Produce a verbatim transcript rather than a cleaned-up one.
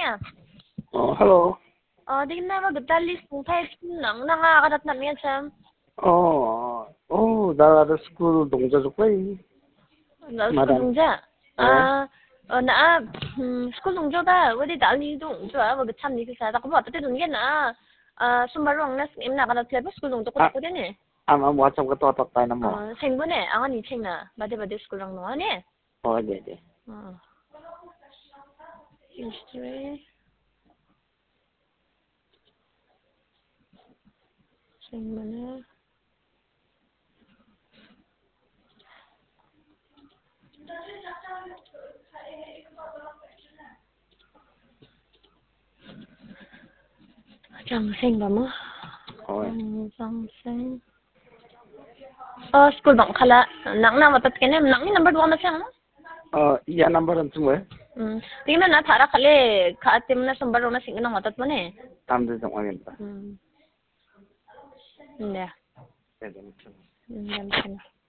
niya. Oh, hello. Oh, di na magdalis kung tayo nang nakakarat na niya sa. Oh, oh, 나 school 동자 좋고이. Na school 동자. 아, 어, 나 school 동자다. 어디 달리 동자. 뭐 참, 니 그사. 나 그거 어떻게 돈 게 나. 아, 숨바롱 나 임 나가다 telepo school 동자 거 거 되네. Ama mo WhatsApp ka to tayo na mo. 어, 생분에 아니 챙나. 바데 바데 school 랑 노하네. Oh, 네, 네. 어. history. 생분에 정생 ba mo? Oh. 정생. Oh, school bang kala nang na matat kene nang ni number one na siya no? Oh, iya number ang tumo eh. Hmm. Tingnan na thara kale kaatim na number na sing nang matat mo ne. Tamde jong angin pa. Hmm. Hindi. Pwede mo. Hindi.